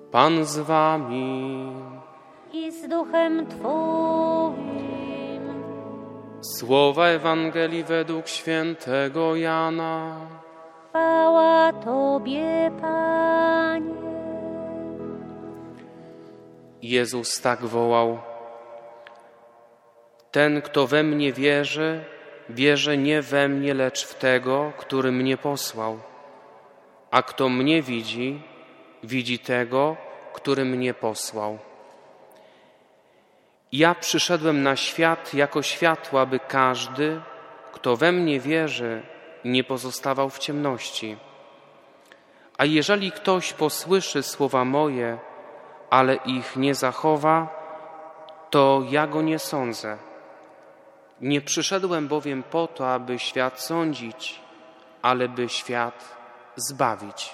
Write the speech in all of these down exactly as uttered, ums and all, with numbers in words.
Pan z wami. I z duchem Twoim. Słowa Ewangelii według świętego Jana. Chwała Tobie, Panie. Jezus tak wołał: ten, kto we mnie wierzy, wierzy nie we mnie, lecz w tego, który mnie posłał. A kto mnie widzi, widzi tego, który mnie posłał. Ja przyszedłem na świat jako światło, aby każdy, kto we mnie wierzy, nie pozostawał w ciemności. A jeżeli ktoś posłyszy słowa moje, ale ich nie zachowa, to ja go nie sądzę. Nie przyszedłem bowiem po to, aby świat sądzić, ale by świat zbawić.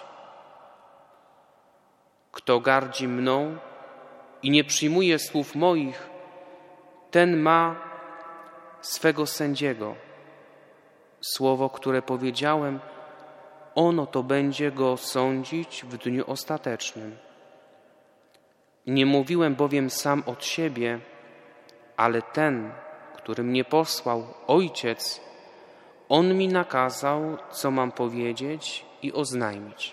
Kto gardzi mną i nie przyjmuje słów moich, ten ma swego sędziego. Słowo, które powiedziałem, ono to będzie go sądzić w dniu ostatecznym. Nie mówiłem bowiem sam od siebie, ale ten, który mnie posłał, Ojciec, On mi nakazał, co mam powiedzieć i oznajmić.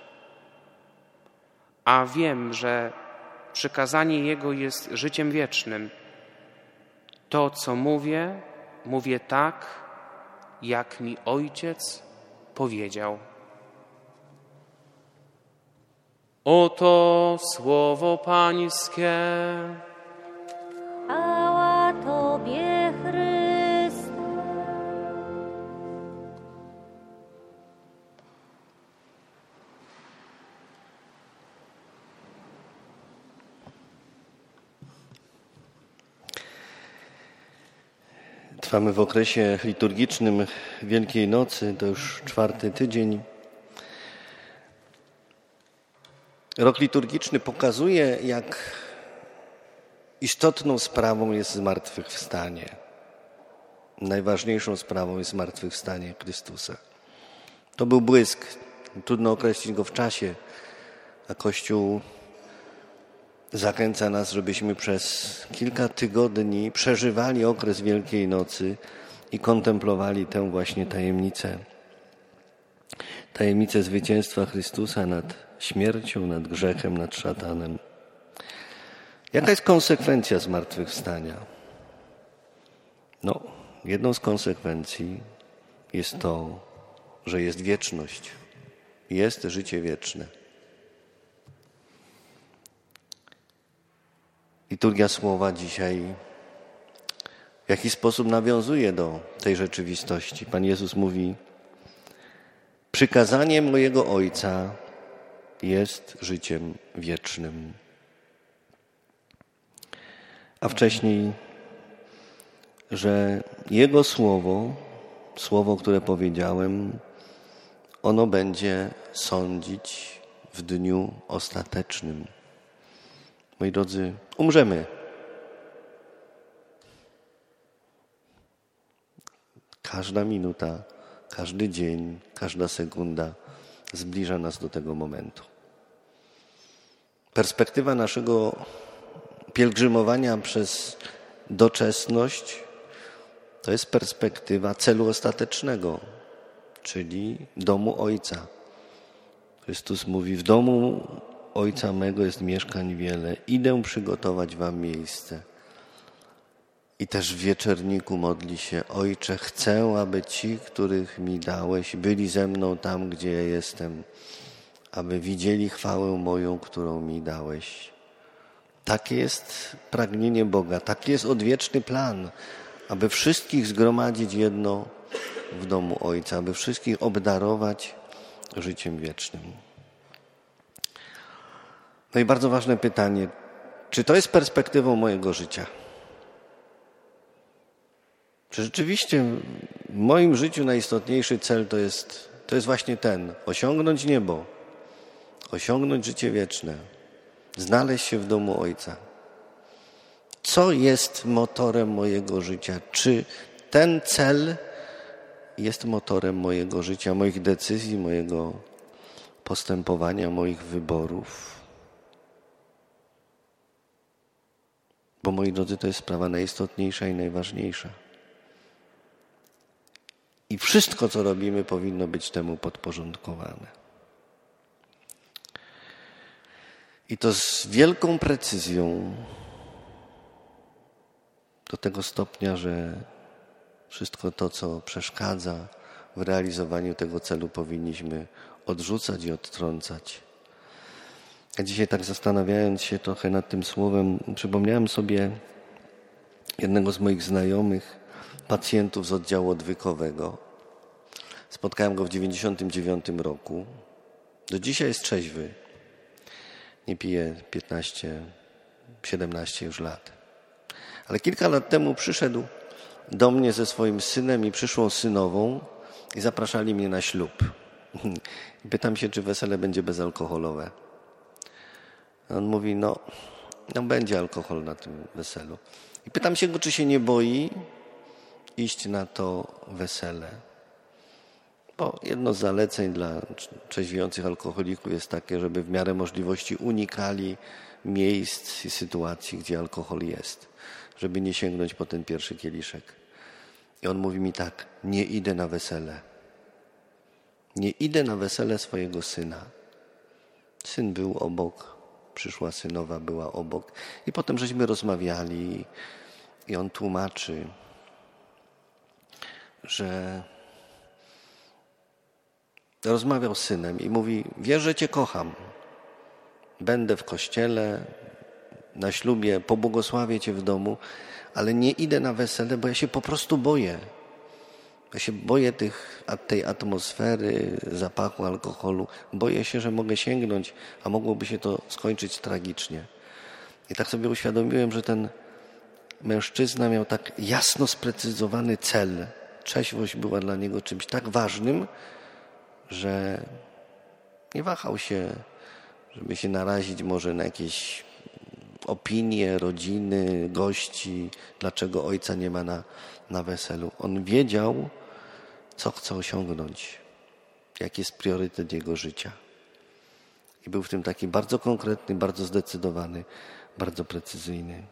A wiem, że przykazanie Jego jest życiem wiecznym. To, co mówię, mówię tak, jak mi Ojciec powiedział. Oto słowo Pańskie. Chwała Tobie, Chryste. Trwamy w okresie liturgicznym Wielkiej Nocy, to już czwarty tydzień. Rok liturgiczny pokazuje, jak istotną sprawą jest zmartwychwstanie. Najważniejszą sprawą jest zmartwychwstanie Chrystusa. To był błysk, trudno określić go w czasie, a Kościół zachęca nas, żebyśmy przez kilka tygodni przeżywali okres Wielkiej Nocy i kontemplowali tę właśnie tajemnicę. Tajemnicę zwycięstwa Chrystusa nad śmiercią, nad grzechem, nad szatanem. Jaka jest konsekwencja zmartwychwstania? No, jedną z konsekwencji jest to, że jest wieczność. Jest życie wieczne. Liturgia Słowa dzisiaj w jakiś sposób nawiązuje do tej rzeczywistości. Pan Jezus mówi: przykazanie mojego Ojca jest życiem wiecznym. A wcześniej, że Jego Słowo, Słowo, które powiedziałem, ono będzie sądzić w dniu ostatecznym. Moi drodzy, umrzemy. Każda minuta, każdy dzień, każda sekunda zbliża nas do tego momentu. Perspektywa naszego pielgrzymowania przez doczesność to jest perspektywa celu ostatecznego, czyli domu Ojca. Chrystus mówi: w domu Ojca mego jest mieszkań wiele, idę przygotować wam miejsce. I też w wieczerniku modli się: Ojcze, chcę, aby ci, których mi dałeś, byli ze mną tam, gdzie ja jestem, aby widzieli chwałę moją, którą mi dałeś. Takie jest pragnienie Boga, taki jest odwieczny plan, aby wszystkich zgromadzić jedno w domu Ojca, aby wszystkich obdarować życiem wiecznym. No i bardzo ważne pytanie, czy to jest perspektywą mojego życia? Czy rzeczywiście w moim życiu najistotniejszy cel to jest, to jest właśnie ten, osiągnąć niebo, osiągnąć życie wieczne, znaleźć się w domu Ojca? Co jest motorem mojego życia? Czy ten cel jest motorem mojego życia, moich decyzji, mojego postępowania, moich wyborów? Bo moi drodzy, to jest sprawa najistotniejsza i najważniejsza. I wszystko, co robimy, powinno być temu podporządkowane. I to z wielką precyzją, do tego stopnia, że wszystko to, co przeszkadza w realizowaniu tego celu, powinniśmy odrzucać i odtrącać. A dzisiaj, tak zastanawiając się trochę nad tym słowem, przypomniałem sobie jednego z moich znajomych, pacjentów z oddziału odwykowego. Spotkałem go w dziewięćdziesiątym dziewiątym roku. Do dzisiaj jest trzeźwy. Nie pije piętnaście, siedemnaście już lat. Ale kilka lat temu przyszedł do mnie ze swoim synem i przyszłą synową i zapraszali mnie na ślub. Pytam się, czy wesele będzie bezalkoholowe. On mówi, no, no będzie alkohol na tym weselu. I pytam się go, czy się nie boi iść na to wesele. Bo jedno z zaleceń dla trzeźwiejących alkoholików jest takie, żeby w miarę możliwości unikali miejsc i sytuacji, gdzie alkohol jest, żeby nie sięgnąć po ten pierwszy kieliszek. I on mówi mi tak, nie idę na wesele. Nie idę na wesele swojego syna. Syn był obok, przyszła synowa była obok. I potem żeśmy rozmawiali i on tłumaczy, że rozmawiał z synem i mówi, wiesz, że cię kocham. Będę w kościele, na ślubie, pobłogosławię cię w domu, ale nie idę na wesele, bo ja się po prostu boję. Ja się boję tych, tej atmosfery, zapachu alkoholu. Boję się, że mogę sięgnąć, a mogłoby się to skończyć tragicznie. I tak sobie uświadomiłem, że ten mężczyzna miał tak jasno sprecyzowany cel. Trzeźwość była dla niego czymś tak ważnym, że nie wahał się, żeby się narazić może na jakieś opinie rodziny, gości, dlaczego ojca nie ma na, na weselu. On wiedział, co chce osiągnąć, jaki jest priorytet jego życia. I był w tym taki bardzo konkretny, bardzo zdecydowany, bardzo precyzyjny.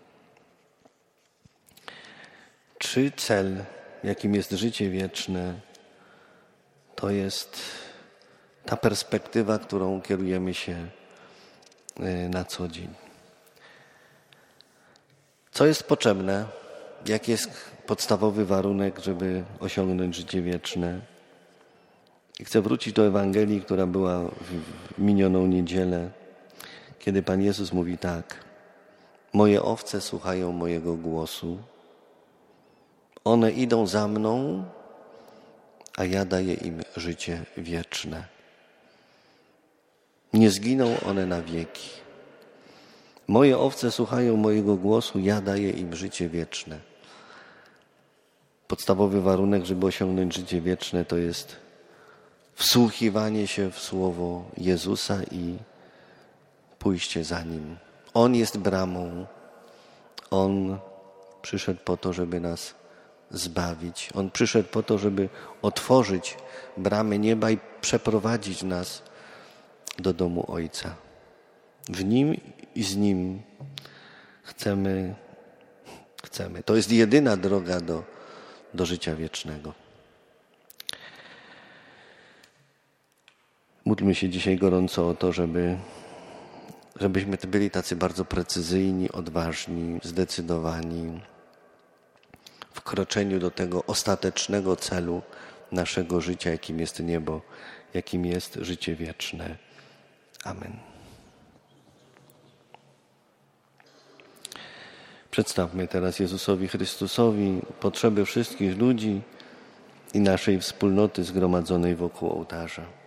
Czy cel, jakim jest życie wieczne, to jest ta perspektywa, którą kierujemy się na co dzień. Co jest potrzebne? Jaki jest podstawowy warunek, żeby osiągnąć życie wieczne? I chcę wrócić do Ewangelii, która była w minioną niedzielę, kiedy Pan Jezus mówi tak. Moje owce słuchają mojego głosu. One idą za mną, a ja daję im życie wieczne. Nie zginą one na wieki. Moje owce słuchają mojego głosu, ja daję im życie wieczne. Podstawowy warunek, żeby osiągnąć życie wieczne, to jest wsłuchiwanie się w słowo Jezusa i pójście za Nim. On jest bramą. On przyszedł po to, żeby nas zbawić. On przyszedł po to, żeby otworzyć bramy nieba i przeprowadzić nas do domu Ojca. W Nim i z Nim chcemy, chcemy. To jest jedyna droga do, do życia wiecznego. Módlmy się dzisiaj gorąco o to, żeby, żebyśmy byli tacy bardzo precyzyjni, odważni, zdecydowani w kroczeniu do tego ostatecznego celu naszego życia, jakim jest niebo, jakim jest życie wieczne. Amen. Przedstawmy teraz Jezusowi Chrystusowi potrzeby wszystkich ludzi i naszej wspólnoty zgromadzonej wokół ołtarza.